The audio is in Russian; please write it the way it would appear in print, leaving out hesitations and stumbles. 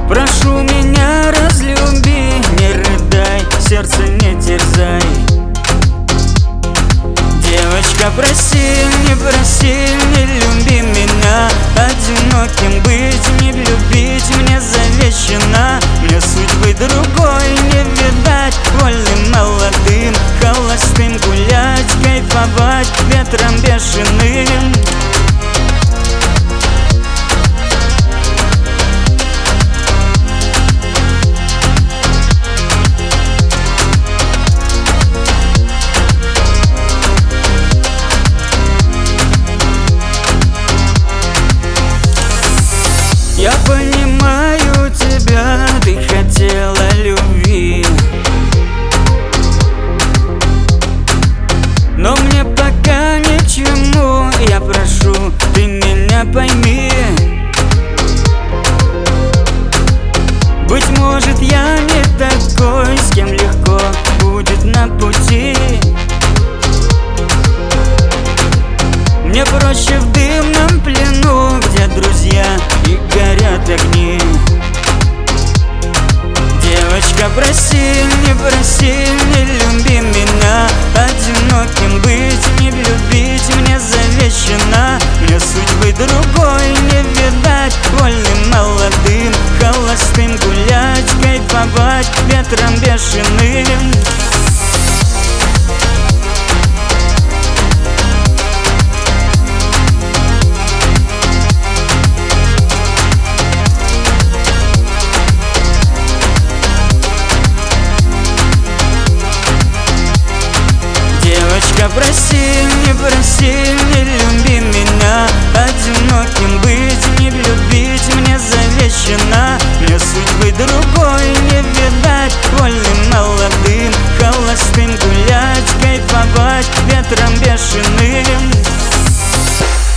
Прошу меня, разлюби, не рыдай, сердце не терзай. Девочка, проси, не люби меня. Одиноким быть, не любить мне завещано. Мне судьбы другой не видать. Вольным, молодым, холостым гулять, кайфовать ветром бешеным. Я понимаю тебя, ты хотела любви, но мне пока ни к чему. Я прошу, ты меня пойми. Быть может, я не такой, с кем легко будет на пути. Мне проще в дымном плену, где друзья и горят огни. Девочка, проси, не люби меня. Одиноким быть, не любить мне завещано. Мне судьбы другой не видать. Вольным, молодым, холостым гулять, кайфовать ветром бешеным. Девочка, проси, не люби меня. Одиноким быть, не любить мне завещано. Мне судьбы другой не видать. Вольным, молодым, холостым гулять, кайфовать ветром бешеным.